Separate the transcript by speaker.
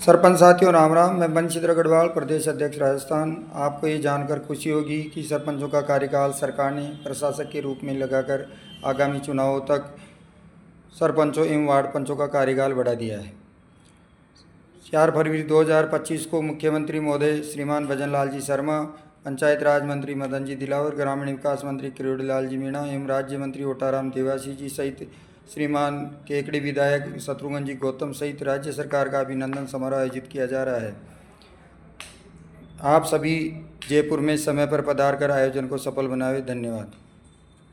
Speaker 1: सरपंच साथियों राम राम। मैं बंशीधर अग्रवाल, प्रदेश अध्यक्ष राजस्थान। आपको ये जानकर खुशी होगी कि सरपंचों का कार्यकाल सरकार ने प्रशासक के रूप में लगाकर आगामी चुनावों तक सरपंचों एवं वार्ड पंचों का कार्यकाल बढ़ा दिया है। 4 फरवरी 2025 को मुख्यमंत्री महोदय श्रीमान भजन लाल जी शर्मा, पंचायत राज मंत्री मदन जी दिलावर, ग्रामीण विकास मंत्री किरोड़ी लाल जी मीणा एवं राज्य मंत्री ओटाराम देवासी जी सहित श्रीमान केकड़ी विधायक शत्रुघ्न जी गौतम सहित राज्य सरकार का अभिनंदन समारोह आयोजित किया जा रहा है। आप सभी जयपुर में समय पर पधार कर आयोजन को सफल बनाए। धन्यवाद।